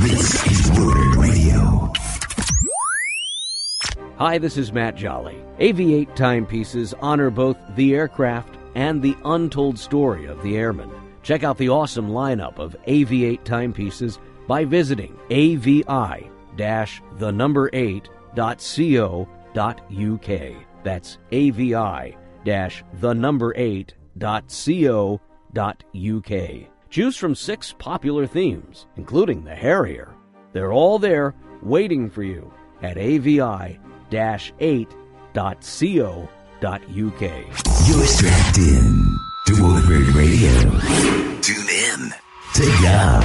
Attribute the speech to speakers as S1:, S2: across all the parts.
S1: This is Word Radio.
S2: Hi, this is Matt Jolly. AV8 timepieces honor both the aircraft and the untold story of the airman. Check out the awesome lineup of AV8 timepieces by visiting avi-8.co.uk. That's avi-8.co.uk. Choose from 6 popular themes, including the Harrier. They're all there waiting for you at avi-8.co.uk.
S1: You're strapped in to Woodward Radio. Tune in to go.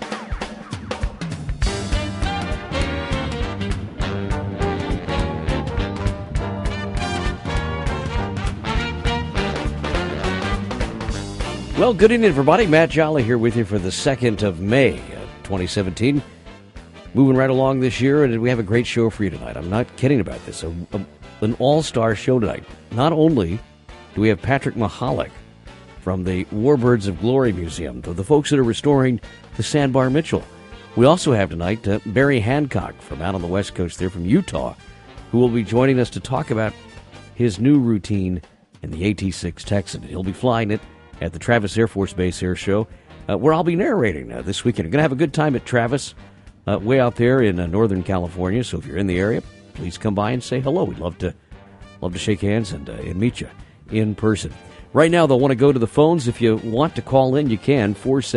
S2: Well, good evening, everybody. Matt Jolly here with you for the 2nd of May, 2017. Moving right along this year, and we have a great show for you tonight. I'm not kidding about this. An all-star show tonight. Not only do we have Patrick Mahalik from the Warbirds of Glory Museum, the folks that are restoring the Sandbar Mitchell. We also have tonight Barry Hancock from out on the West Coast there from Utah, who will be joining us to talk about his new routine in the AT-6 Texan. He'll be flying it at the Travis Air Force Base Air Show, where I'll be narrating this weekend. We're going to have a good time at Travis, way out there in Northern California. So if you're in the area, please come by and say hello. We'd love to shake hands and meet you in person. Right now, they'll want to go to the phones. If you want to call in, you can.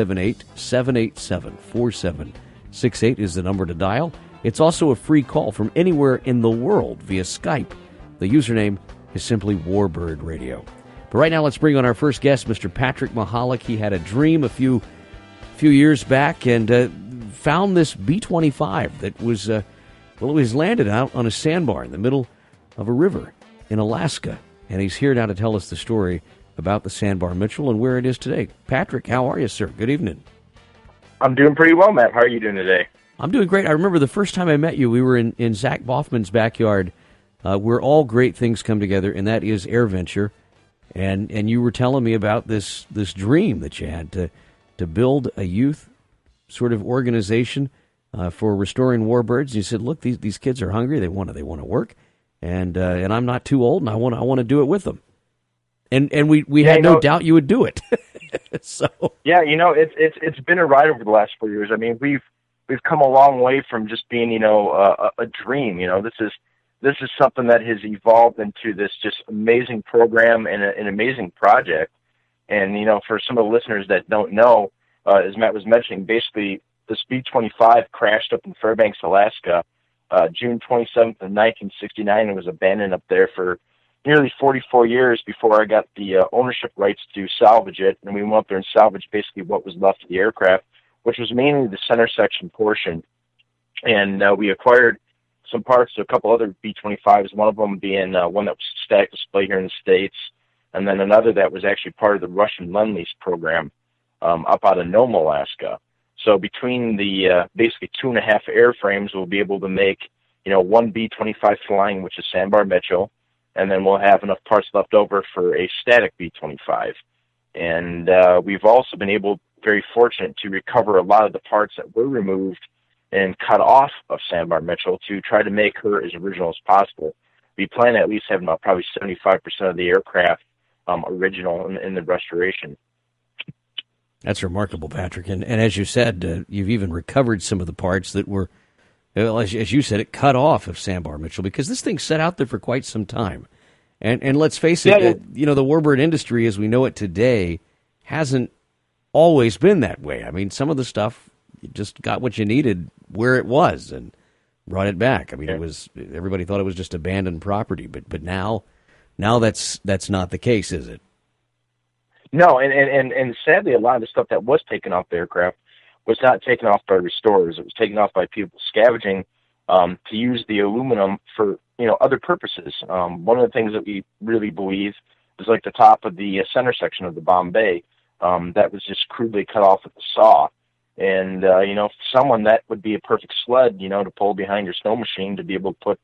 S2: 478-787-4768 is the number to dial. It's also a free call from anywhere in the world via Skype. The username is simply Warbird Radio. But right now, let's bring on our first guest, Mr. Patrick Mahalik. He had a dream a few years back and found this B-25 that was, it was landed out on a sandbar in the middle of a river in Alaska. And he's here now to tell us the story about the Sandbar Mitchell and where it is today. Patrick, how are you, sir? Good evening.
S3: I'm doing pretty well, Matt. How are you doing today?
S2: I'm doing great. I remember the first time I met you, we were in Zach Boffman's backyard, where all great things come together, and that is AirVenture. And you were telling me about this dream that you had to build a youth sort of organization for restoring warbirds. And you said, look, these kids are hungry. They want to work, and I'm not too old, and I want to do it with them. And we had no doubt you would do it. So
S3: yeah, it's been a ride over the last 4 years. I mean, we've come a long way from just being a dream. This is something that has evolved into this just amazing program and an amazing project. And, for some of the listeners that don't know, as Matt was mentioning, basically this B-25 crashed up in Fairbanks, Alaska, June 27th of 1969. It was abandoned up there for nearly 44 years before I got the ownership rights to salvage it. And we went up there and salvaged basically what was left of the aircraft, which was mainly the center section portion. And we acquired some parts to a couple other B-25s, one of them being one that was static display here in the States, and then another that was actually part of the Russian Lend-Lease program up out of Nome, Alaska. So between the basically 2.5 airframes, we'll be able to make, one B-25 flying, which is Sandbar Mitchell, and then we'll have enough parts left over for a static B-25. And we've also been very fortunate to recover a lot of the parts that were removed and cut off of Sandbar Mitchell to try to make her as original as possible. We plan to at least have about probably 75% of the aircraft original in the restoration.
S2: That's remarkable, Patrick. And as you said, you've even recovered some of the parts that were, as you said, it cut off of Sandbar Mitchell, because this thing sat out there for quite some time. And let's face it, the warbird industry as we know it today hasn't always been that way. I mean, some of the stuff, you just got what you needed where it was and brought it back. I mean, everybody thought it was just abandoned property, but now that's not the case, is it?
S3: No, and sadly, a lot of the stuff that was taken off the aircraft was not taken off by restorers. It was taken off by people scavenging to use the aluminum for other purposes. One of the things that we really believe is like the top of the center section of the Bombay that was just crudely cut off with the saw. And, for someone that would be a perfect sled, to pull behind your snow machine to be able to put,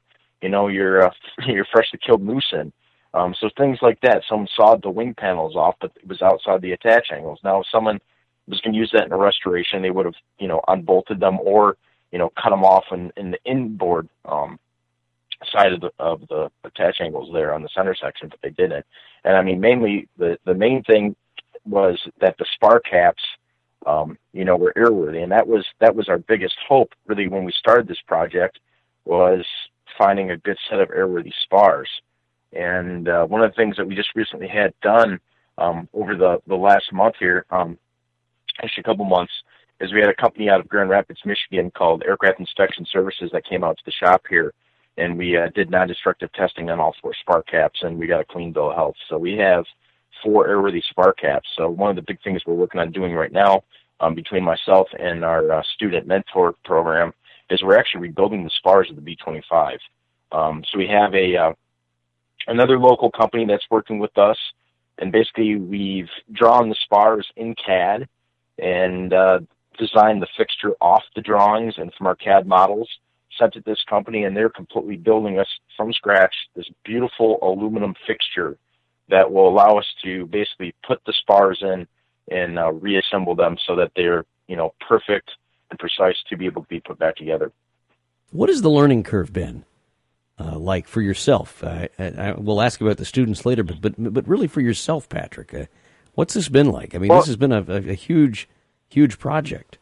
S3: your freshly killed moose in. So things like that. Someone sawed the wing panels off, but it was outside the attach angles. Now, if someone, was going to use that in a restoration, they would have, unbolted them or, cut them off in the inboard side of the attach angles there on the center section, but they didn't. And I mean, mainly the main thing was that the spar caps, were airworthy, and that was our biggest hope really when we started this project, was finding a good set of airworthy spars. And one of the things that we just recently had done over the last month here, actually a couple months, is we had a company out of Grand Rapids, Michigan called Aircraft Inspection Services that came out to the shop here, and we did non-destructive testing on all 4 spar caps, and we got a clean bill of health. So we have 4 airworthy spar caps. So one of the big things we're working on doing right now, between myself and our student mentor program, is we're actually rebuilding the spars of the B-25. So we have another local company that's working with us, and basically we've drawn the spars in CAD and designed the fixture off the drawings and from our CAD models, sent it to this company, and they're completely building us from scratch this beautiful aluminum fixture that will allow us to basically put the spars in and reassemble them so that they're, perfect and precise to be able to be put back together.
S2: What has the learning curve been like for yourself? I will ask about the students later, but really for yourself, Patrick, what's this been like? I mean, this has been a huge project.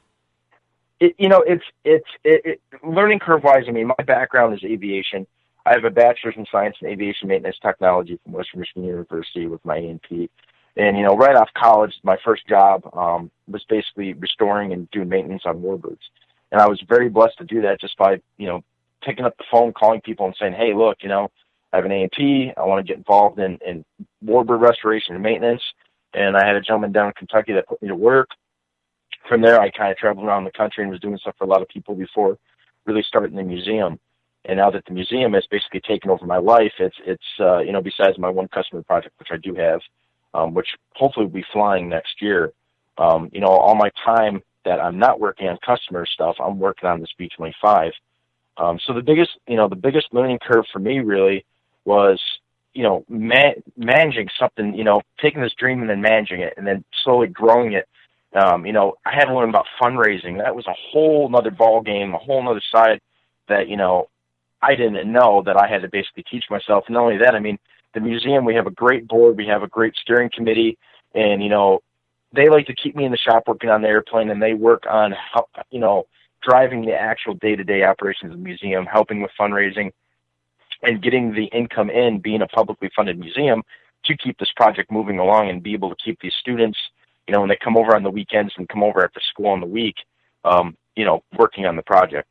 S3: It's learning curve wise. I mean, my background is aviation. I have a bachelor's in science and aviation maintenance technology from Western Michigan University with my A&P. And, right off college, my first job was basically restoring and doing maintenance on warbirds. And I was very blessed to do that just by, picking up the phone, calling people and saying, hey, look, I have an A&P. I want to get involved in warbird restoration and maintenance. And I had a gentleman down in Kentucky that put me to work. From there, I kind of traveled around the country and was doing stuff for a lot of people before really starting the museum. And now that the museum has basically taken over my life, it's besides my one customer project, which I do have, which hopefully will be flying next year, all my time that I'm not working on customer stuff, I'm working on this B-25. So the biggest learning curve for me really was, managing something, taking this dream and then managing it and then slowly growing it. I had to learn about fundraising. That was a whole nother ball game, a whole nother side that, I didn't know that I had to basically teach myself. And not only that, I mean, the museum, we have a great board, we have a great steering committee, and, they like to keep me in the shop working on the airplane, and they work on how, driving the actual day-to-day operations of the museum, helping with fundraising, and getting the income in, being a publicly funded museum, to keep this project moving along and be able to keep these students, when they come over on the weekends and come over after school in the week, working on the project.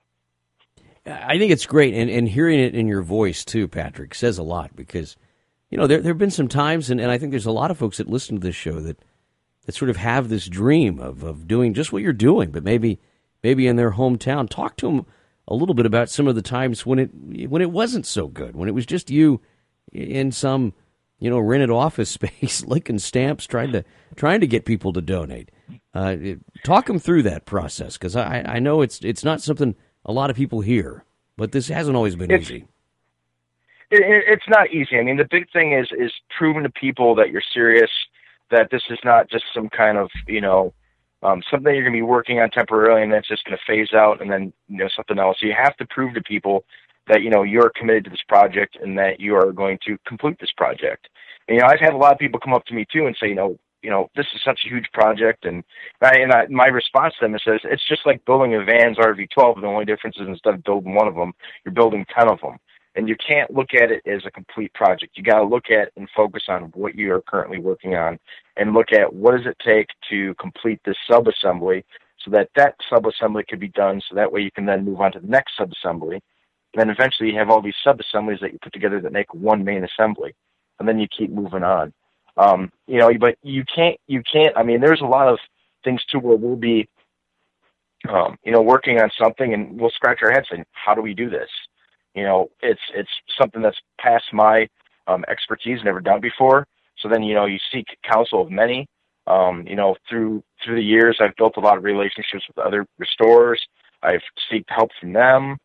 S2: I think it's great, and hearing it in your voice, too, Patrick, says a lot, because, there have been some times, and I think there's a lot of folks that listen to this show that sort of have this dream of doing just what you're doing, but maybe in their hometown. Talk to them a little bit about some of the times when it wasn't so good, when it was just you in some, rented office space, licking stamps, trying to get people to donate. Talk them through that process, because I know it's not something a lot of people hear, but this hasn't always been easy.
S3: It's not easy. I mean, the big thing is proving to people that you're serious, that this is not just some kind of, something you're going to be working on temporarily and that's just going to phase out and then, something else. You have to prove to people that, you're committed to this project and that you are going to complete this project. And, I've had a lot of people come up to me too and say, this is such a huge project. And my response to them is, it's just like building a Vans RV12. The only difference is instead of building one of them, you're building 10 of them. And you can't look at it as a complete project. You got to look at and focus on what you are currently working on and look at what does it take to complete this sub-assembly so that sub-assembly could be done so that way you can then move on to the next sub-assembly. And then eventually you have all these sub-assemblies that you put together that make one main assembly. And then you keep moving on. But you can't, I mean, there's a lot of things too where we'll be, working on something and we'll scratch our heads saying, how do we do this? It's something that's past my expertise, never done before. So then, you seek counsel of many. Through the years, I've built a lot of relationships with other restorers. I've sought help from them.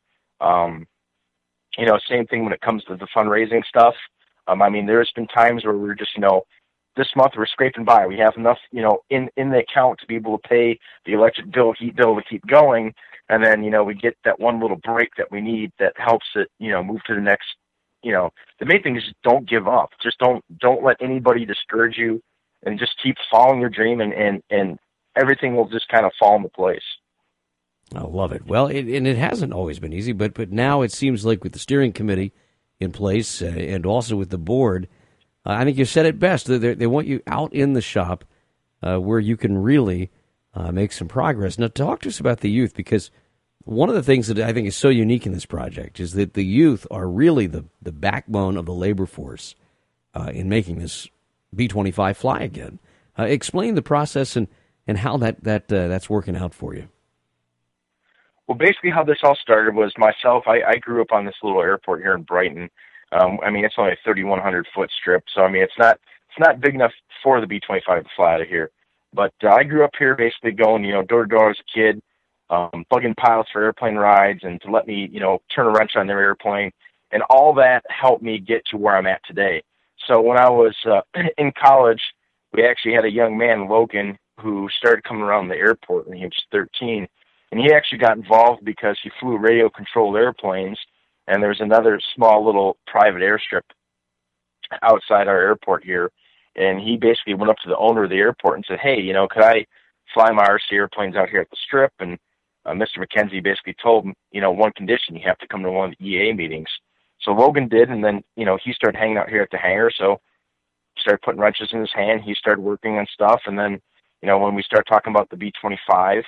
S3: Same thing when it comes to the fundraising stuff. There's been times where we're just, this month we're scraping by. We have enough, in the account to be able to pay the electric bill, heat bill to keep going. And then, we get that one little break that we need that helps it, move to the next, the main thing is don't give up. Just don't let anybody discourage you, and just keep following your dream, and everything will just kind of fall into place.
S2: I love it. Well, it hasn't always been easy, but now it seems like with the steering committee in place and also with the board, I think you said it best. They want you out in the shop where you can really make some progress. Now, talk to us about the youth, because one of the things that I think is so unique in this project is that the youth are really the backbone of the labor force in making this B-25 fly again. Explain the process and how that's working out for you.
S3: Well, basically how this all started was myself. I grew up on this little airport here in Brighton. It's only a 3,100-foot strip, so it's not big enough for the B-25 to fly out of here. But I grew up here basically going, door to door as a kid, bugging pilots for airplane rides and to let me, turn a wrench on their airplane. And all that helped me get to where I'm at today. So when I was in college, we actually had a young man, Logan, who started coming around the airport when he was 13. And he actually got involved because he flew radio-controlled airplanes, and there's another small little private airstrip outside our airport here. And he basically went up to the owner of the airport and said, hey, could I fly my RC airplanes out here at the strip? And Mr. McKenzie basically told him, one condition, you have to come to one of the EA meetings. So Logan did, and then, he started hanging out here at the hangar, so started putting wrenches in his hand. He started working on stuff, and then, when we started talking about the B-25,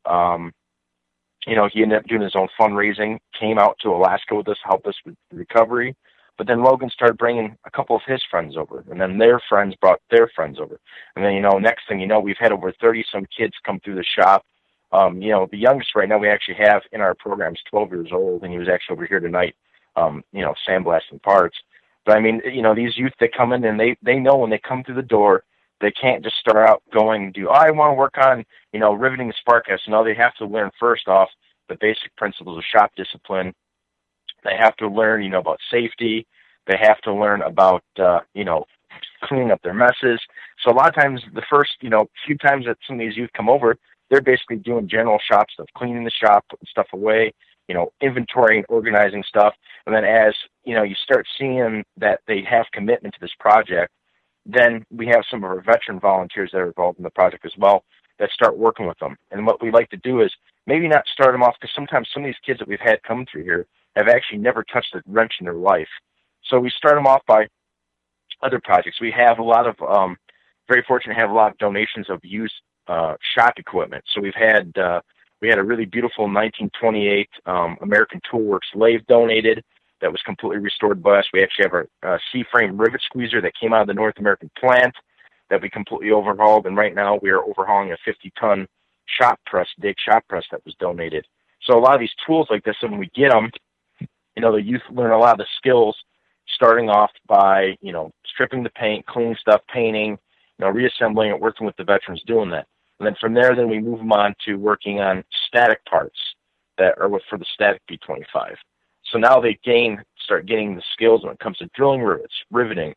S3: he ended up doing his own fundraising, came out to Alaska with us, helped us with the recovery. But then Logan started bringing a couple of his friends over, and then their friends brought their friends over. And then, next thing you know, we've had over 30-some kids come through the shop. The youngest right now we actually have in our program is 12 years old, and he was actually over here tonight, sandblasting parts. But, these youth that come in, and they know when they come through the door, they can't just start out going and do, I want to work on, riveting a spark house. No, they have to learn first off the basic principles of shop discipline. They have to learn, about safety. They have to learn about, cleaning up their messes. So a lot of times, the first, few times that some of these youth come over, they're basically doing general shop stuff, cleaning the shop, putting stuff away, inventorying, organizing stuff. And then as, you start seeing that they have commitment to this project, then we have some of our veteran volunteers that are involved in the project as well that start working with them. And what we like to do is maybe not start them off, because sometimes some of these kids that we've had come through here have actually never touched a wrench in their life. So we start them off by other projects. We have a lot of, very fortunate to have a lot of donations of used shop equipment. So we had a really beautiful 1928 American Toolworks lathe donated that was completely restored by us. We actually have our C-frame rivet squeezer that came out of the North American plant that we completely overhauled, and right now we are overhauling a 50-ton dig shop press that was donated. So a lot of these tools like this, when we get them, the youth learn a lot of the skills, starting off by, stripping the paint, cleaning stuff, painting, reassembling it, working with the veterans doing that. And then from there, then we move them on to working on static parts that are for the static B-25. So now they start getting the skills when it comes to drilling rivets, riveting,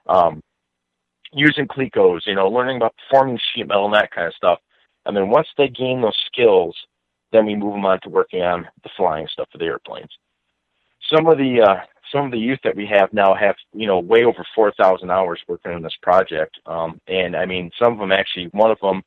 S3: using Clecos, learning about forming sheet metal and that kind of stuff. And then once they gain those skills, then we move them on to working on the flying stuff for the airplanes. Some of the youth that we have now have, way over 4,000 hours working on this project. And some of them actually, one of them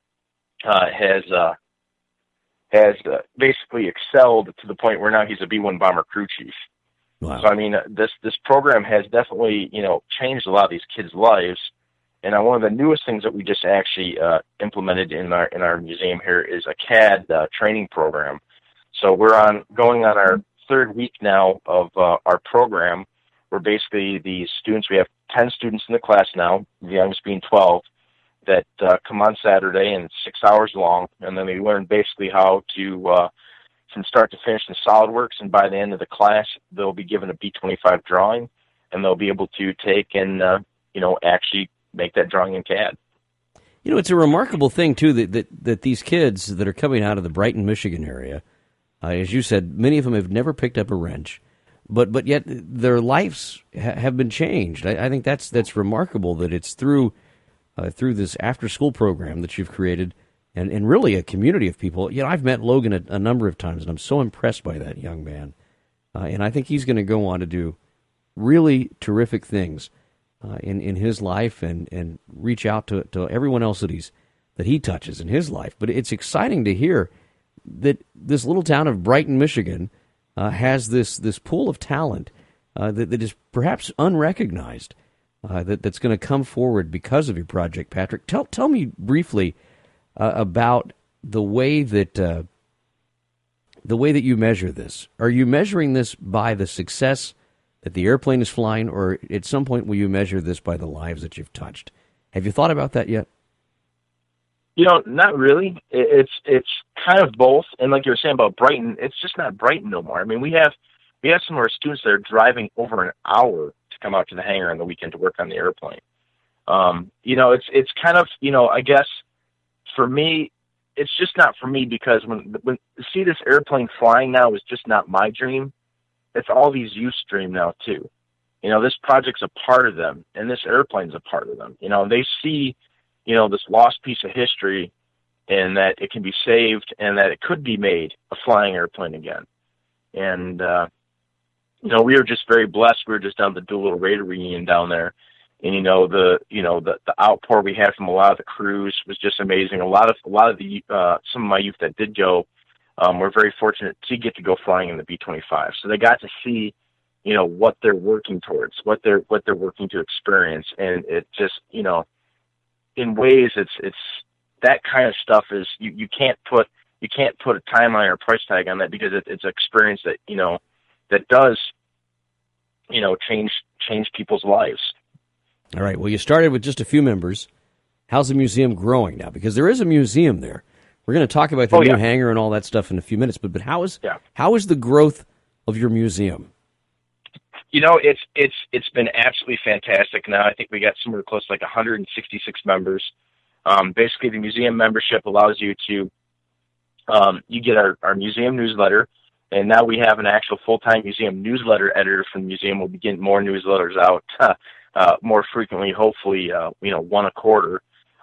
S3: has basically excelled to the point where now he's a B-1 bomber crew chief.
S2: Wow.
S3: So this program has definitely changed a lot of these kids' lives. And one of the newest things that we just actually implemented in our museum here is a CAD training program. So we're going on our third week now of our program, where basically the students, we have 10 students in the class now, the youngest being 12, that come on Saturday, and it's 6 hours long, and then they learn basically how to, from start to finish, in SolidWorks, and by the end of the class, they'll be given a B-25 drawing, and they'll be able to take and, actually make that drawing in CAD.
S2: It's a remarkable thing, too, that these kids that are coming out of the Brighton, Michigan area, as you said, many of them have never picked up a wrench, but yet their lives have been changed. I think that's remarkable, that it's through through this after-school program that you've created, and really a community of people. I've met Logan a number of times, and I'm so impressed by that young man. And I think he's going to go on to do really terrific things in his life and reach out to everyone else that he touches in his life. But it's exciting to hear that this little town of Brighton, Michigan, has this pool of talent that is perhaps unrecognized, that's going to come forward because of your project, Patrick. Tell me briefly about the way that you measure this. Are you measuring this by the success that the airplane is flying, or at some point will you measure this by the lives that you've touched? Have you thought about that yet?
S3: Not really. It's kind of both. And like you were saying about Brighton, it's just not Brighton no more. I mean, we have some of our students that are driving over an hour to come out to the hangar on the weekend to work on the airplane. It's kind of, I guess for me, it's just not for me, because when see this airplane flying now is just not my dream. It's all these youth's dream now too. This project's a part of them, and this airplane's a part of them. They see, this lost piece of history, and that it can be saved, and that it could be made a flying airplane again. And we were just very blessed. We were just down at the Doolittle Raider reunion down there, and the outpour we had from a lot of the crews was just amazing. A lot of the some of my youth that did go were very fortunate to get to go flying in the B-25, so they got to see what they're working towards, what they're working to experience, and it just in ways it's that kind of stuff is you can't put a timeline or a price tag on that, because it's an experience that that does change people's lives.
S2: All right. Well, you started with just a few members. How's the museum growing now? Because there is a museum there. We're going to talk about the new hangar and all that stuff in a few minutes. But how is the growth of your museum?
S3: It's been absolutely fantastic. Now I think we got somewhere close to like 166 members. Basically, the museum membership allows you to you get our museum newsletter. And now we have an actual full-time museum newsletter editor from the museum. We'll be getting more newsletters out more frequently, hopefully, one a quarter.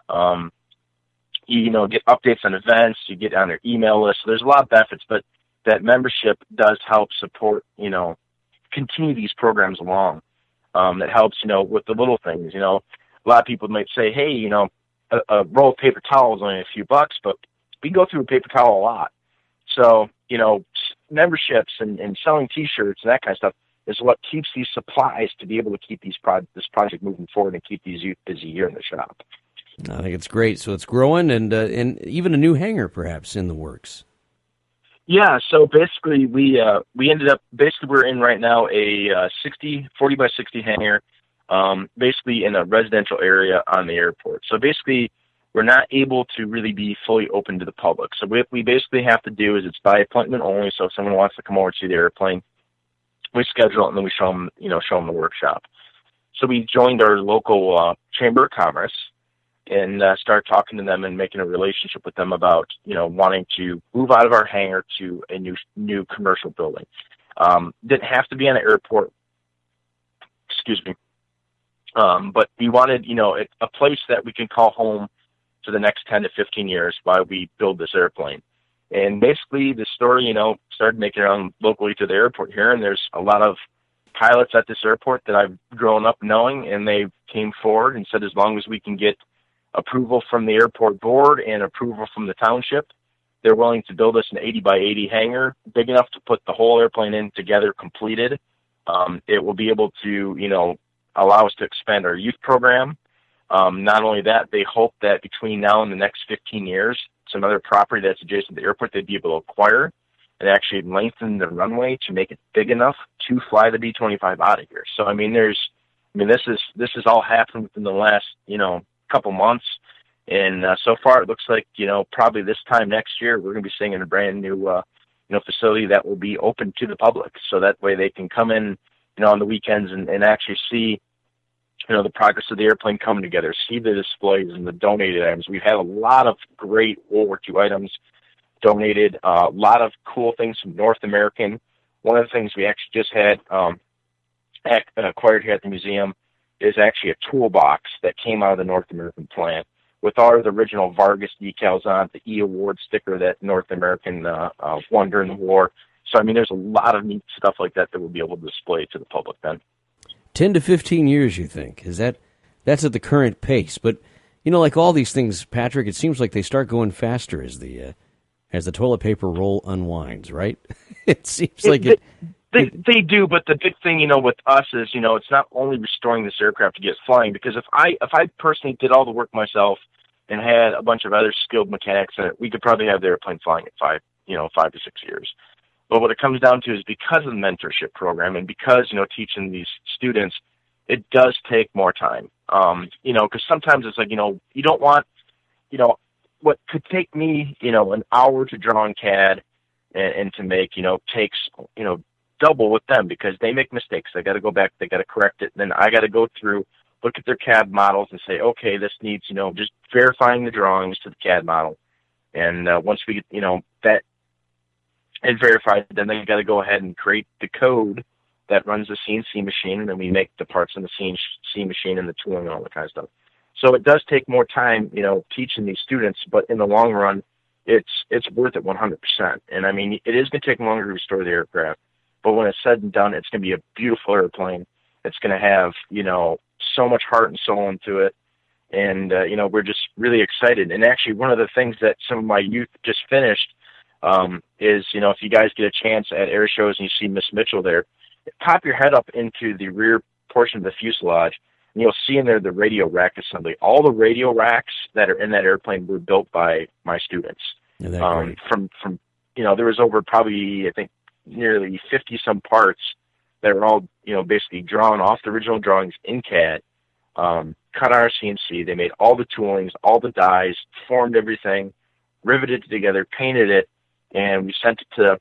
S3: Get updates on events. You get on their email list. So there's a lot of benefits, but that membership does help support, continue these programs along. That helps, with the little things. A lot of people might say, hey, a roll of paper towel is only a few bucks, but we go through a paper towel a lot. So, memberships and selling T-shirts and that kind of stuff is what keeps these supplies to be able to keep this project moving forward and keep these youth busy here in the shop.
S2: I think it's great. So it's growing, and even a new hangar perhaps in the works.
S3: Yeah. So basically, we ended up we're in right now a 40 by 60 hangar, basically in a residential area on the airport. So basically, we're not able to really be fully open to the public. So what we basically have to do is it's by appointment only. So if someone wants to come over to the airplane, we schedule it, and then we show them the workshop. So we joined our local Chamber of Commerce and started talking to them and making a relationship with them about, wanting to move out of our hangar to a new commercial building. Didn't have to be on an airport, but we wanted, a place that we can call home for the next 10 to 15 years while we build this airplane. And basically the story, started making it around locally to the airport here. And there's a lot of pilots at this airport that I've grown up knowing, and they came forward and said, as long as we can get approval from the airport board and approval from the township, they're willing to build us an 80 by 80 hangar big enough to put the whole airplane in together completed. It will be able to, allow us to expand our youth program. Not only that, they hope that between now and the next 15 years, some other property that's adjacent to the airport, they'd be able to acquire and actually lengthen the runway to make it big enough to fly the B-25 out of here. So, this is all happened within the last, couple months. And so far it looks like, probably this time next year, we're going to be seeing a brand new, facility that will be open to the public. So that way they can come in, on the weekends and actually see, the progress of the airplane coming together, see the displays and the donated items. We've had a lot of great World War II items donated, a lot of cool things from North American. One of the things we actually just had acquired here at the museum is actually a toolbox that came out of the North American plant with all of the original Vargas decals on it, the E Award sticker that North American won during the war. So, I mean, there's a lot of neat stuff like that we'll be able to display to the public then.
S2: 10 to 15 years, you think? That's at the current pace? But, like all these things, Patrick, it seems like they start going faster as the toilet paper roll unwinds, right? It seems like
S3: They do, but the big thing, with us is, it's not only restoring this aircraft to get flying, because if I personally did all the work myself and had a bunch of other skilled mechanics in it, we could probably have the airplane flying in 5 to 6 years. But what it comes down to is because of the mentorship program and because, teaching these students, it does take more time. Because sometimes it's like, you don't want, what could take me, an hour to draw in CAD and to make, takes, double with them because they make mistakes. They got to go back, they got to correct it. And then I got to go through, look at their CAD models and say, okay, this needs, just verifying the drawings to the CAD model. And once we get, that is verified, then they got to go ahead and create the code that runs the CNC machine, and then we make the parts on the CNC machine and the tooling and all that kind of stuff. So it does take more time, teaching these students, but in the long run, it's worth it 100%. And I mean, it is going to take longer to restore the aircraft, but when it's said and done, it's going to be a beautiful airplane. It's going to have, so much heart and soul into it. And, we're just really excited. And actually, one of the things that some of my youth just finished is, if you guys get a chance at air shows and you see Miss Mitchell there, pop your head up into the rear portion of the fuselage, and you'll see in there the radio rack assembly. All the radio racks that are in that airplane were built by my students. From there was over probably, I think, nearly 50-some parts that were all, basically drawn off the original drawings in CAD, cut on our CNC. They made all the toolings, all the dies, formed everything, riveted it together, painted it, and we sent it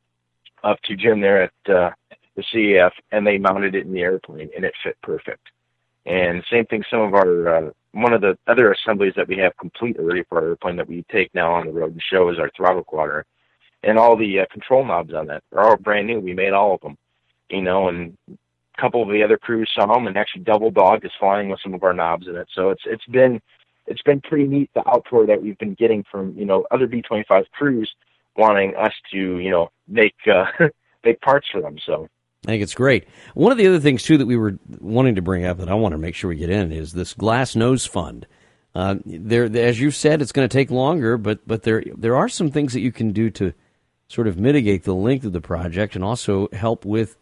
S3: up to Jim there at the CAF, and they mounted it in the airplane, and it fit perfect. And same thing, some of our, one of the other assemblies that we have complete already for our airplane that we take now on the road and show is our throttle quadrant. And all the control knobs on that are all brand new. We made all of them, and a couple of the other crews saw them, and actually Double Dog is flying with some of our knobs in it. So it's been pretty neat, the outpour that we've been getting from, other B-25 crews wanting us to, make parts for them. So
S2: I think it's great. One of the other things, too, that we were wanting to bring up that I want to make sure we get in is this Glass Nose Fund. As you said, it's going to take longer, but there are some things that you can do to sort of mitigate the length of the project and also help with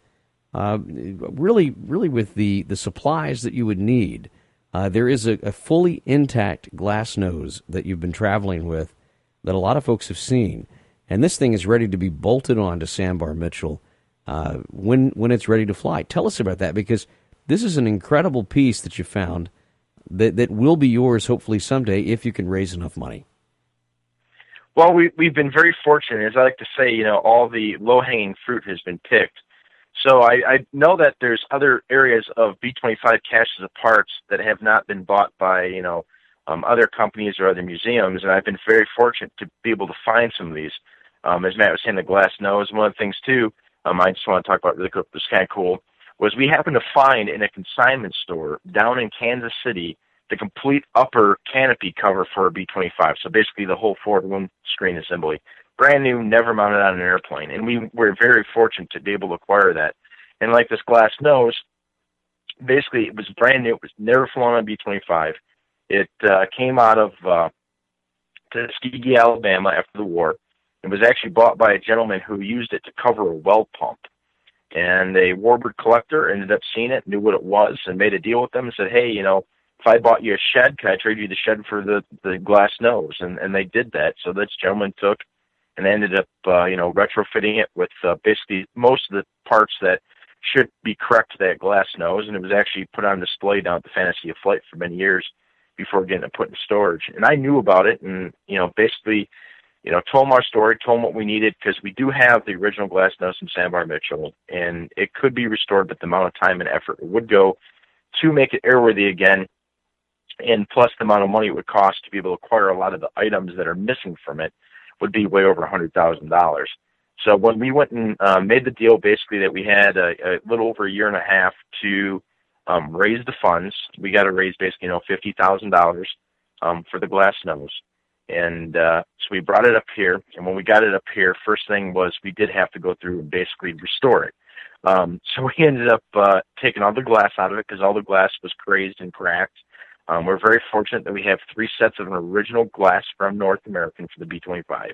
S2: really with the supplies that you would need. There is a fully intact glass nose that you've been traveling with that a lot of folks have seen, and this thing is ready to be bolted on to Sandbar Mitchell when it's ready to fly. Tell us about that, because this is an incredible piece that you found that will be yours hopefully someday if you can raise enough money.
S3: Well, we've been very fortunate. As I like to say, all the low-hanging fruit has been picked. So I know that there's other areas of B-25 caches of parts that have not been bought by, other companies or other museums, and I've been very fortunate to be able to find some of these. As Matt was saying, the glass nose, one of the things, too, I just want to talk about really quick, was kind of cool, was we happened to find in a consignment store down in Kansas City the complete upper canopy cover for a B-25, so basically the whole forward windscreen assembly. Brand new, never mounted on an airplane, and we were very fortunate to be able to acquire that. And like this glass nose, basically it was brand new. It was never flown on B-25. It came out of Tuskegee, Alabama after the war. It was actually bought by a gentleman who used it to cover a well pump. And a warbird collector ended up seeing it, knew what it was, and made a deal with them and said, hey, if I bought you a shed, can I trade you the shed for the glass nose? And they did that. So this gentleman took and ended up, retrofitting it with basically most of the parts that should be correct to that glass nose. And it was actually put on display down at the Fantasy of Flight for many years before getting it put in storage. And I knew about it and, basically, told them our story, told them what we needed, because we do have the original glass nose from Sandbar Mitchell, and it could be restored, but the amount of time and effort it would go to make it airworthy again, and plus the amount of money it would cost to be able to acquire a lot of the items that are missing from it would be way over $100,000. So when we went and made the deal, basically, that we had a little over a year and a half to raise the funds. We got to raise basically, $50,000 for the glass nose. And so we brought it up here, and when we got it up here, first thing was we did have to go through and basically restore it. So we ended up taking all the glass out of it because all the glass was crazed and cracked. We're very fortunate that we have 3 sets of an original glass from North American for the B-25.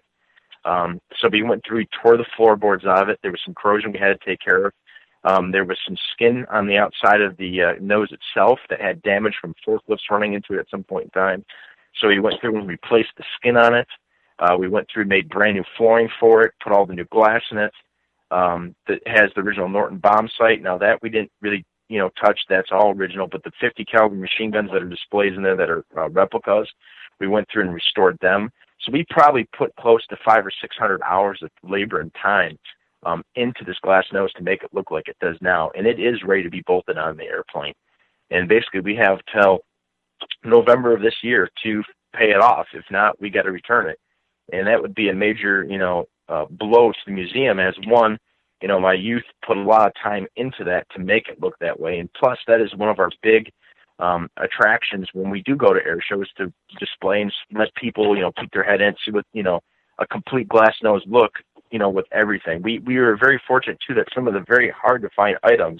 S3: So we went through, we tore the floorboards out of it. There was some corrosion we had to take care of. There was some skin on the outside of the nose itself that had damage from forklifts running into it at some point in time. So we went through and replaced the skin on it. We went through, made brand new flooring for it, put all the new glass in it. That has the original Norton bomb sight. Now that we didn't really, touch, that's all original, but the 50 caliber machine guns that are displayed in there that are replicas, we went through and restored them. So we probably put close to 500 or 600 hours of labor and time into this glass nose to make it look like it does now. And it is ready to be bolted on the airplane. And basically we have till November of this year to pay it off. If not, we got to return it. And that would be a major, blow to the museum, as one, my youth put a lot of time into that to make it look that way. And plus, that is one of our big attractions when we do go to air shows, to display and let people, peek their head in, see what, a complete glass nose look, with everything. We are very fortunate, too, that some of the very hard-to-find items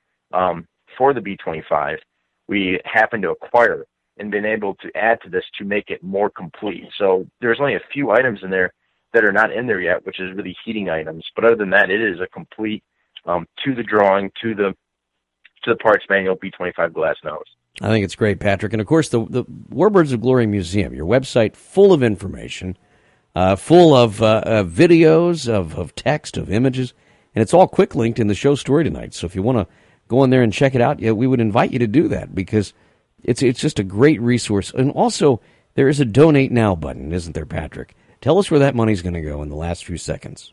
S3: for the B-25 we happen to acquire and been able to add to this to make it more complete. So there's only a few items in there that are not in there yet, which is really heating items. But other than that, it is a complete, to the drawing, to the parts manual B-25 glass nose.
S2: I think it's great, Patrick. And, of course, the Warbirds of Glory Museum, your website full of information, full of videos, of text, of images, and it's all quick-linked in the show story tonight. So if you want to go in there and check it out, we would invite you to do that, because it's just a great resource. And also, there is a Donate Now button, isn't there, Patrick? Tell us where that money's going to go in the last few seconds.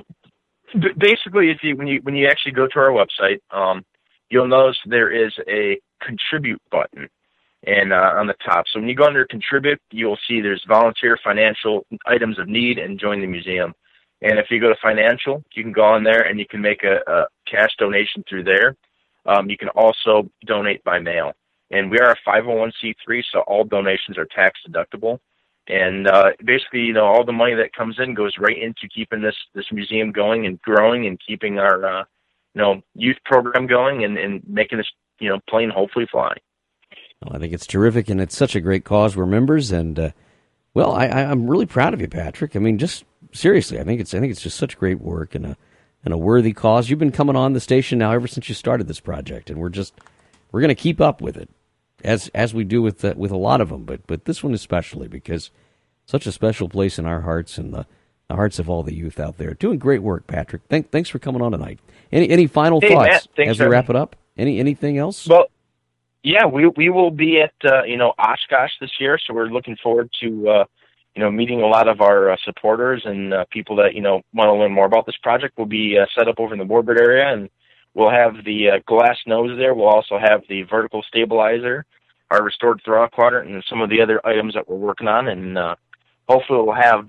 S3: Basically, when you actually go to our website, you'll notice there is a contribute button, and on the top. So when you go under contribute, you'll see there's volunteer, financial, items of need, and join the museum. And if you go to financial, you can go on there and you can make a cash donation through there. You can also donate by mail. And we are a 501c3, so all donations are tax deductible. And basically, all the money that comes in goes right into keeping this museum going and growing, and keeping our youth program going, and making this plane hopefully fly.
S2: Well, I think it's terrific, and it's such a great cause. We're members, and I'm really proud of you, Patrick. I mean, just seriously, I think it's just such great work and a worthy cause. You've been coming on the station now ever since you started this project, and we're going to keep up with it, as we do with a lot of them, but this one especially, because such a special place in our hearts and the hearts of all the youth out there. Doing great work, Patrick. Thanks for coming on tonight. Any final thoughts
S3: Matt,
S2: as we wrap it up? Anything else?
S3: Well, yeah, we will be at Oshkosh this year, so we're looking forward to meeting a lot of our supporters and people that want to learn more about this project. We'll be set up over in the Warbird area, and we'll have the glass nose there. We'll also have the vertical stabilizer, our restored throttle quadrant, and some of the other items that we're working on. And hopefully we'll have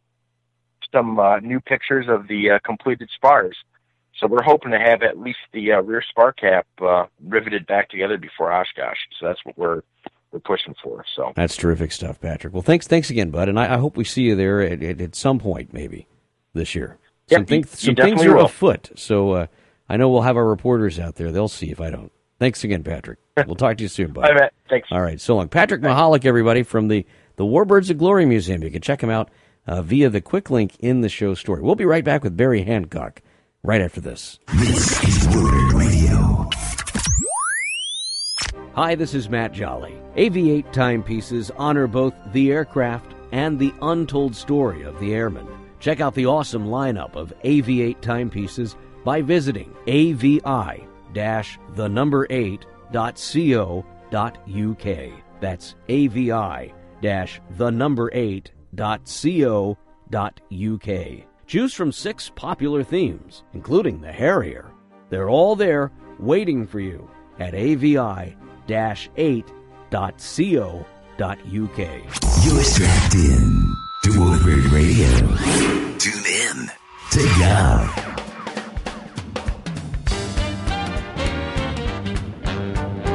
S3: some new pictures of the completed spars. So we're hoping to have at least the rear spar cap riveted back together before Oshkosh. So that's what we're pushing for. So
S2: that's terrific stuff, Patrick. Well, thanks again, bud, and I hope we see you there at some point, maybe this year. Some things are afoot, so I know we'll have our reporters out there. They'll see if I don't. Thanks again, Patrick. We'll talk to you soon, bud.
S3: Bye, Matt. Thanks.
S2: All right, so long. Patrick Mahalik, everybody, from the Warbirds of Glory Museum. You can check him out via the quick link in the show story. We'll be right back with Barry Hancock right after this.
S1: This is Warbird Radio.
S2: Hi, this is Matt Jolly. AV-8 timepieces honor both the aircraft and the untold story of the airman. Check out the awesome lineup of AV-8 timepieces by visiting avi-8.co.uk. That's avi-8.co.uk. Choose from 6 popular themes, including the Harrier. They're all there waiting for you at avi-8.co.uk.
S1: You're strapped in to Warbird Radio. Tune in to God.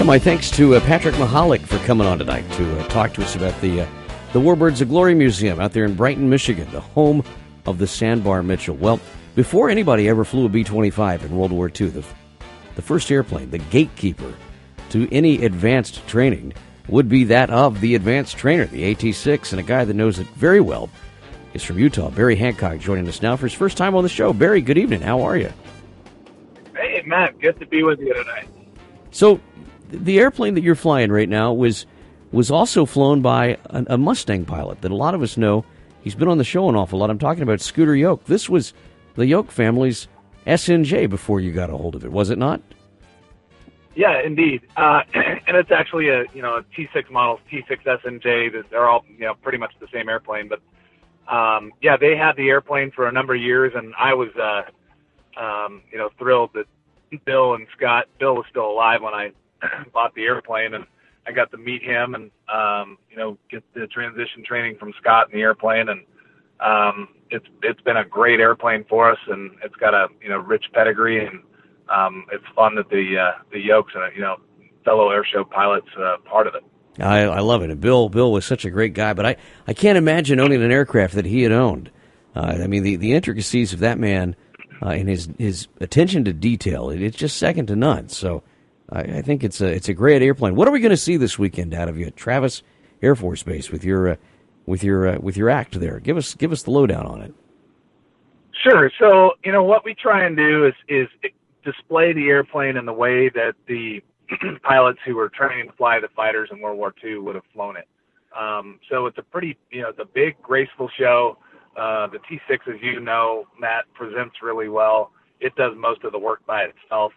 S2: my thanks to Patrick Mahalik for coming on tonight to talk to us about the Warbirds of Glory Museum out there in Brighton, Michigan, the home of the Sandbar Mitchell. Well, before anybody ever flew a B-25 in World War II, the first airplane, the gatekeeper to any advanced training, would be that of the advanced trainer, the AT-6, and a guy that knows it very well is from Utah. Barry Hancock joining us now for his first time on the show. Barry, good evening. How are you?
S4: Hey, Matt. Good to be with you tonight.
S2: So, the airplane that you're flying right now was also flown by a Mustang pilot that a lot of us know. He's been on the show an awful lot. I'm talking about Scooter Yoke. This was the Yoke family's SNJ before you got a hold of it, was it not?
S4: Yeah, indeed. And it's actually a T6 model, T6 SNJ. They're all pretty much the same airplane. But they had the airplane for a number of years, and I was thrilled that Bill was still alive when I bought the airplane, and I got to meet him and get the transition training from Scott in the airplane, and it's been a great airplane for us, and it's got a rich pedigree, and it's fun that the Yokes and fellow airshow pilots part of it.
S2: I love it. And Bill was such a great guy, but I can't imagine owning an aircraft that he had owned. The intricacies of that man and his attention to detail, it's just second to none. So I think it's a great airplane. What are we going to see this weekend out of you at Travis Air Force Base with your act there? Give us the lowdown on it.
S4: Sure. So what we try and do is display the airplane in the way that the pilots who were training to fly the fighters in World War II would have flown it. So it's a pretty it's a big graceful show. The T6, as you know, Matt, presents really well. It does most of the work by itself.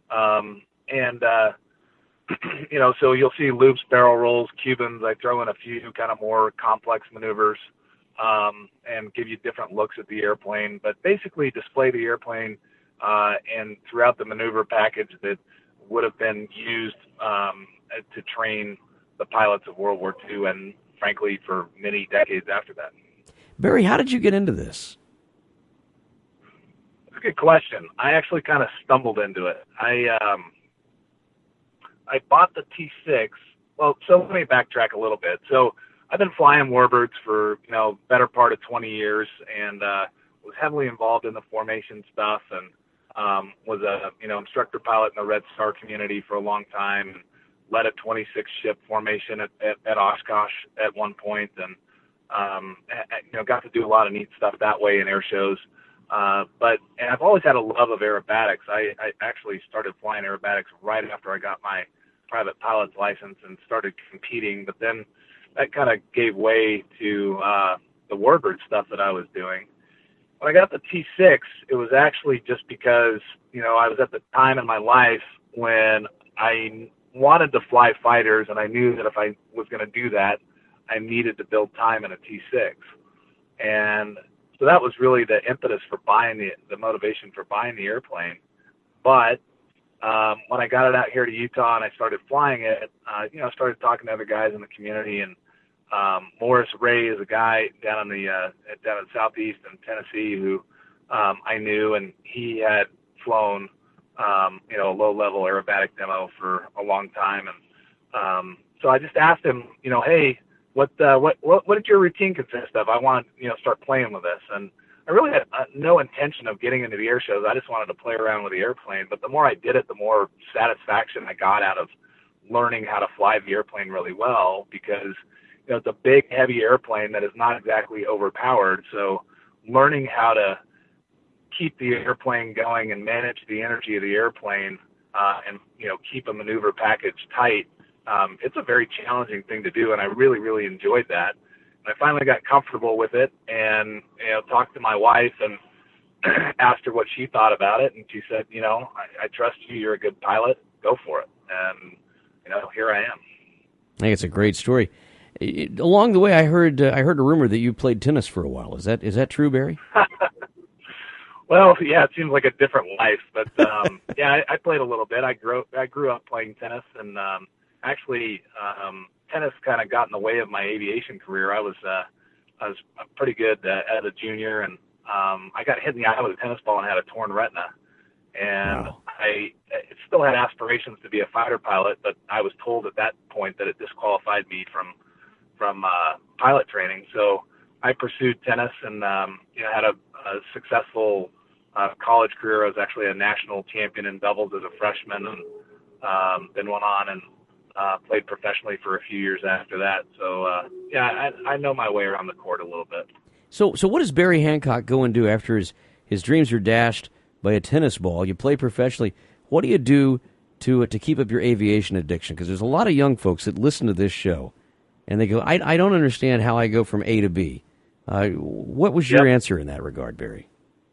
S4: So you'll see loops, barrel rolls, Cubans. I throw in a few kind of more complex maneuvers and give you different looks at the airplane. But basically display the airplane and throughout the maneuver package that would have been used to train the pilots of World War II and, frankly, for many decades after that.
S2: Barry, how did you get into this?
S4: That's a good question. I actually kind of stumbled into it. I bought the T6. Well, so let me backtrack a little bit. So I've been flying Warbirds for, better part of 20 years and was heavily involved in the formation stuff and was a, instructor pilot in the Red Star community for a long time and led a 26-ship formation at Oshkosh at one point and, got to do a lot of neat stuff that way in air shows. But I've always had a love of aerobatics. I actually started flying aerobatics right after I got my private pilot's license and started competing. But then that kind of gave way to the Warbird stuff that I was doing. When I got the T6, it was actually just because, I was at the time in my life when I wanted to fly fighters, and I knew that if I was going to do that, I needed to build time in a T6. And so that was really the impetus for buying the motivation for buying the airplane. But when I got it out here to Utah and I started flying it, I started talking to other guys in the community, and Morris Ray is a guy down in Southeast in Tennessee who I knew, and he had flown a low-level aerobatic demo for a long time, and so I just asked him, hey, what did your routine consist of? I want to start playing with this, and I really had no intention of getting into the air shows. I just wanted to play around with the airplane. But the more I did it, the more satisfaction I got out of learning how to fly the airplane really well, because it's a big, heavy airplane that is not exactly overpowered. So learning how to keep the airplane going and manage the energy of the airplane and keep a maneuver package tight, it's a very challenging thing to do, and I really, really enjoyed that. And I finally got comfortable with it and talked to my wife and asked her what she thought about it, and she said, I trust you, you're a good pilot, go for it. And here I am.
S2: I think it's a great story. Along the way, I heard a rumor that you played tennis for a while. Is that true, Barry?
S4: Well, yeah, it seems like a different life, but I played a little bit. I grew up playing tennis, and actually, tennis kind of got in the way of my aviation career. I was pretty good as a junior, and I got hit in the eye with a tennis ball and had a torn retina. And wow. I still had aspirations to be a fighter pilot, but I was told at that point that it disqualified me from pilot training. So I pursued tennis and had a successful college career. I was actually a national champion in doubles as a freshman, and then went on and played professionally for a few years after that. So I know my way around the court a little bit.
S2: So what does Barry Hancock go and do after his dreams are dashed by a tennis ball? You play professionally. What do you do to keep up your aviation addiction? Because there's a lot of young folks that listen to this show, and they go, I don't understand how I go from A to B. What was your answer in that regard, Barry?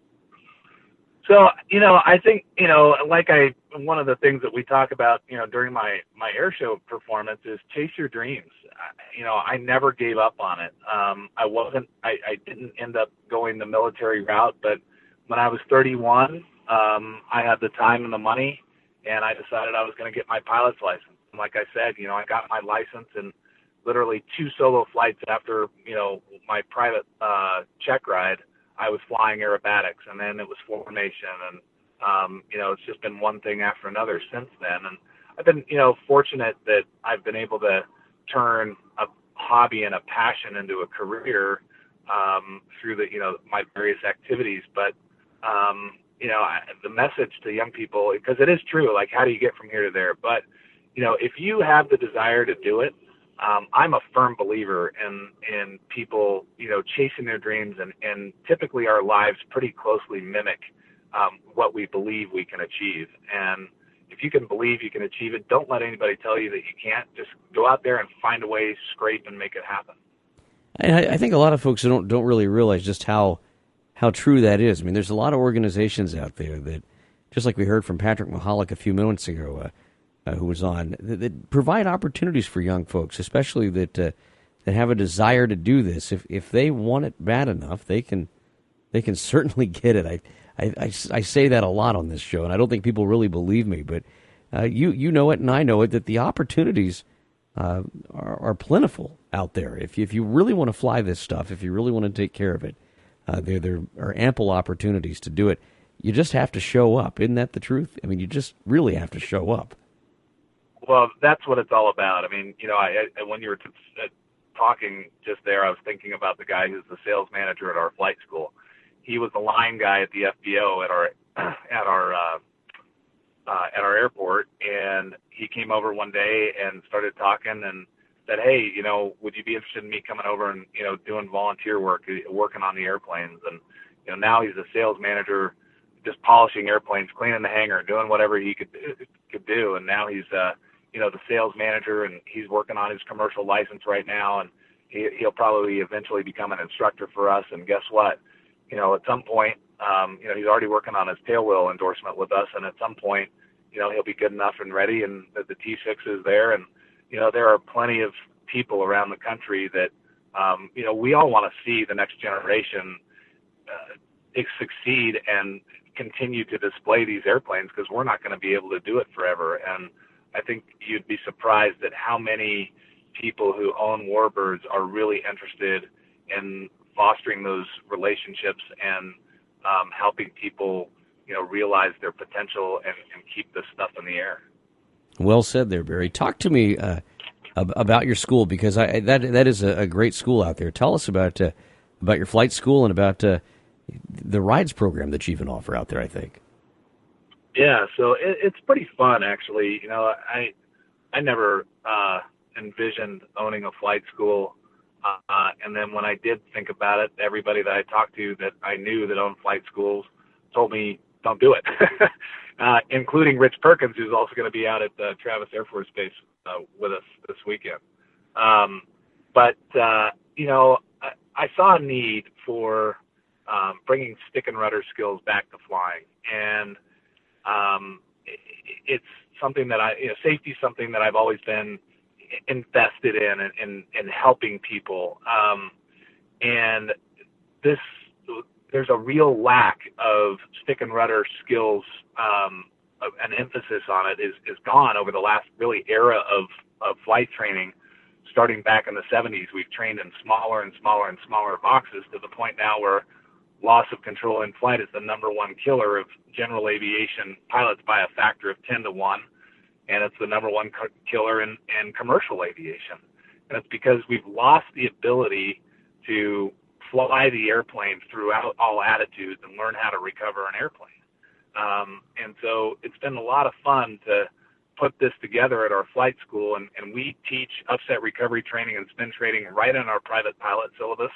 S4: So, I think, one of the things that we talk about, during my air show performance is chase your dreams. I never gave up on it. I didn't end up going the military route, but when I was 31, I had the time and the money, and I decided I was going to get my pilot's license. And like I said, I got my license, and literally 2 solo flights after, my private check ride, I was flying aerobatics, and then it was formation, and it's just been one thing after another since then. And I've been fortunate that I've been able to turn a hobby and a passion into a career through my various activities. But the message to young people, because it is true, like, how do you get from here to there? But if you have the desire to do it, I'm a firm believer in people, chasing their dreams, and typically our lives pretty closely mimic what we believe we can achieve. And if you can believe you can achieve it, don't let anybody tell you that you can't. Just go out there and find a way, scrape, and make it happen.
S2: I think a lot of folks don't really realize just how true that is. I mean, there's a lot of organizations out there that, just like we heard from Patrick Mahalik a few minutes ago, who was on, that provide opportunities for young folks, especially that have a desire to do this. If they want it bad enough, they can certainly get it. I say that a lot on this show, and I don't think people really believe me, but you know it and I know it, that the opportunities are plentiful out there. If you really want to fly this stuff, if you really want to take care of it, there are ample opportunities to do it. You just have to show up. Isn't that the truth? I mean, you just really have to show up.
S4: Well, that's what it's all about. I mean, when you were talking just there, I was thinking about the guy who's the sales manager at our flight school. He was the line guy at the FBO at our airport, and he came over one day and started talking and said, "Hey, would you be interested in me coming over and doing volunteer work, working on the airplanes?" And now he's a sales manager, just polishing airplanes, cleaning the hangar, doing whatever he could do. And now he's the sales manager, and he's working on his commercial license right now, and he'll probably eventually become an instructor for us. And guess what? At some point, he's already working on his tail wheel endorsement with us, and at some point, he'll be good enough and ready, and the T6 is there. And, there are plenty of people around the country that, we all want to see the next generation succeed and continue to display these airplanes, because we're not going to be able to do it forever. And I think you'd be surprised at how many people who own warbirds are really interested in fostering those relationships and helping people, realize their potential and keep this stuff in the air.
S2: Well said there, Barry. Talk to me about your school, because that is a great school out there. Tell us about your flight school and about the rides program that you even offer out there, I think.
S4: Yeah, so it's pretty fun, actually. I never envisioned owning a flight school. And then when I did think about it, everybody that I talked to that I knew that owned flight schools told me, don't do it, including Rich Perkins, who's also going to be out at Travis Air Force Base with us this weekend. But I saw a need for bringing stick and rudder skills back to flying. And it's something that safety is something that I've always been invested in helping people. And there's a real lack of stick and rudder skills. An emphasis on it is gone over the last really era of flight training. Starting back in the 70s, we've trained in smaller and smaller and smaller boxes to the point now where loss of control in flight is the number one killer of general aviation pilots by a factor of 10 to 1. And it's the number one killer in commercial aviation. And it's because we've lost the ability to fly the airplane throughout all attitudes and learn how to recover an airplane. And so it's been a lot of fun to put this together at our flight school, and we teach upset recovery training and spin training right in our private pilot syllabus.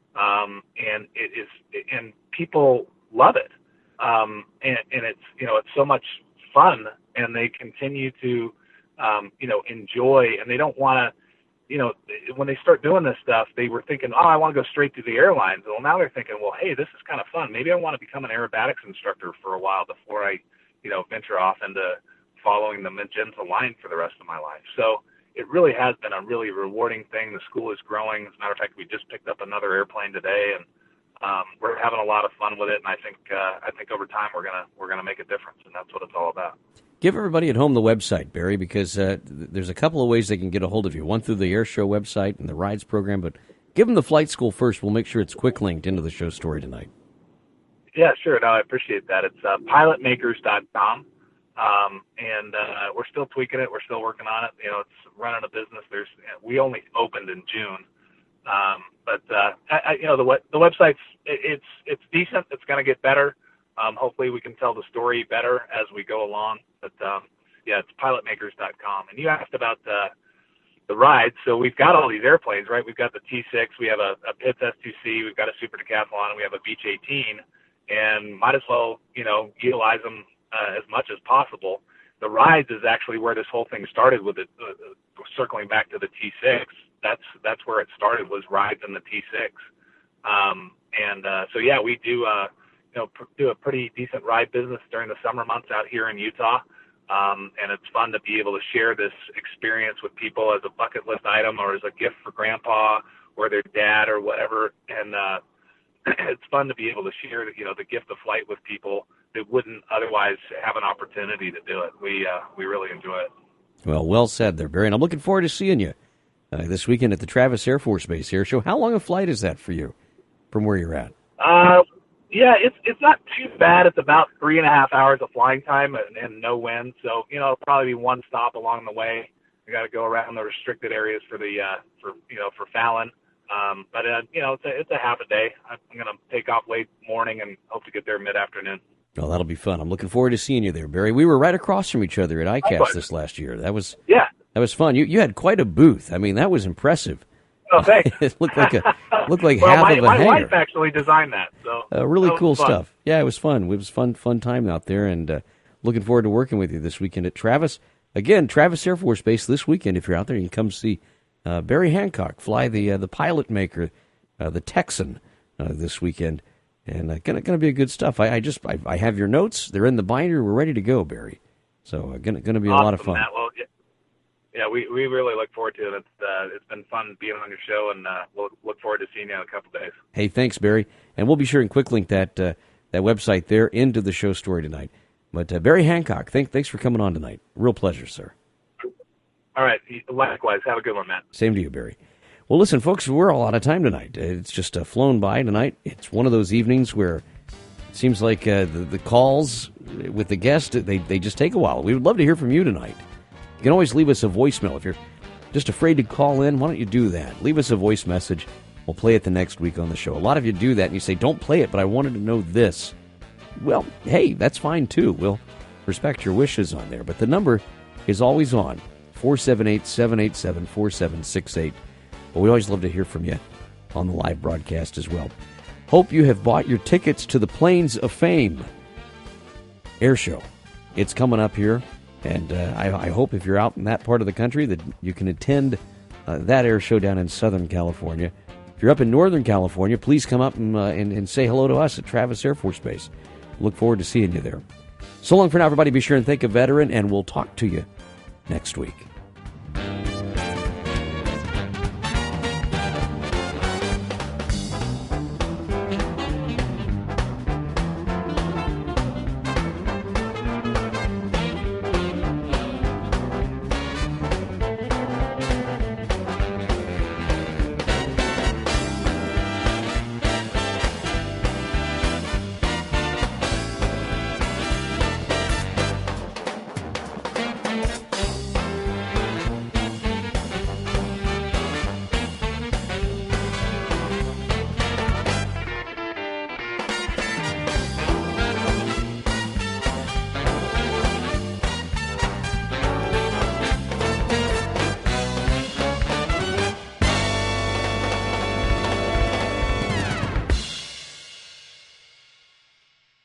S4: And people love it. And it's, it's so much fun, and they continue to, enjoy, and they don't want to, when they start doing this stuff, they were thinking, I want to go straight to the airlines. Well, now they're thinking, well, hey, this is kind of fun. Maybe I want to become an aerobatics instructor for a while before I, venture off into following the Magenta line for the rest of my life. So it really has been a really rewarding thing. The school is growing. As a matter of fact, we just picked up another airplane today, and we're having a lot of fun with it. And I think over time we're gonna make a difference, and that's what it's all about.
S2: Give everybody at home the website, Barry, because there's a couple of ways they can get a hold of you. One through the Air Show website and the Rides program, but give them the flight school first. We'll make sure it's quick linked into the show story tonight.
S4: Yeah, sure. No, I appreciate that. It's pilotmakers.com. And we're still tweaking it. We're still working on it. It's running a business. We only opened in June. But the website's, it's decent. It's going to get better. Hopefully we can tell the story better as we go along. But, it's pilotmakers.com. And you asked about the rides. So we've got all these airplanes, right? We've got the T6. We have a Pitts S2C. We've got a Super Decathlon. And we have a Beech 18. And might as well, utilize them as much as possible. The rides is actually where this whole thing started with it, circling back to the T6. That's where it started, was rides in the T6. We do a pretty decent ride business during the summer months out here in Utah. And it's fun to be able to share this experience with people as a bucket list item or as a gift for grandpa or their dad or whatever. And it's fun to be able to share the gift of flight with people that wouldn't otherwise have an opportunity to do it. We really enjoy it.
S2: Well said there, Barry. And I'm looking forward to seeing you this weekend at the Travis Air Force Base Air Show. How long a flight is that for you from where you're at?
S4: It's not too bad. It's about 3.5 hours of flying time and no wind. So, it'll probably be one stop along the way. We got to go around the restricted areas for Fallon. It's a half a day. I'm going to take off late morning and hope to get there mid-afternoon.
S2: Well, that'll be fun. I'm looking forward to seeing you there, Barry. We were right across from each other at ICAST this last year. That was fun. You had quite a booth. I mean, that was impressive.
S4: Oh, thanks.
S2: It looked like half of a hangar.
S4: My wife actually designed that. So
S2: really cool stuff. Yeah, it was fun. It was fun time out there, and looking forward to working with you this weekend at Travis. Again, Travis Air Force Base this weekend. If you're out there, you can come see Barry Hancock fly the pilot maker, the Texan, this weekend. And going to be a good stuff. I have your notes. They're in the binder. We're ready to go, Barry. So going to be a lot of fun.
S4: Matt. Well, we really look forward to it. It's been fun being on your show, and we'll look forward to seeing you in a couple days.
S2: Hey, thanks, Barry. And we'll be sure and quick link that website there into the show story tonight. But Barry Hancock, thanks for coming on tonight. Real pleasure, sir.
S4: All right. Likewise. Have a good one, Matt.
S2: Same to you, Barry. Well, listen, folks, we're all out of time tonight. It's just flown by tonight. It's one of those evenings where it seems like the calls with the guest, they just take a while. We would love to hear from you tonight. You can always leave us a voicemail. If you're just afraid to call in, why don't you do that? Leave us a voice message. We'll play it the next week on the show. A lot of you do that, and you say, don't play it, but I wanted to know this. Well, hey, that's fine, too. We'll respect your wishes on there. But the number is always on, 478-787-4768. But we always love to hear from you on the live broadcast as well. Hope you have bought your tickets to the Plains of Fame Air Show. It's coming up here, and I hope if you're out in that part of the country that you can attend that air show down in Southern California. If you're up in Northern California, please come up and say hello to us at Travis Air Force Base. Look forward to seeing you there. So long for now, everybody. Be sure and thank a veteran, and we'll talk to you next week.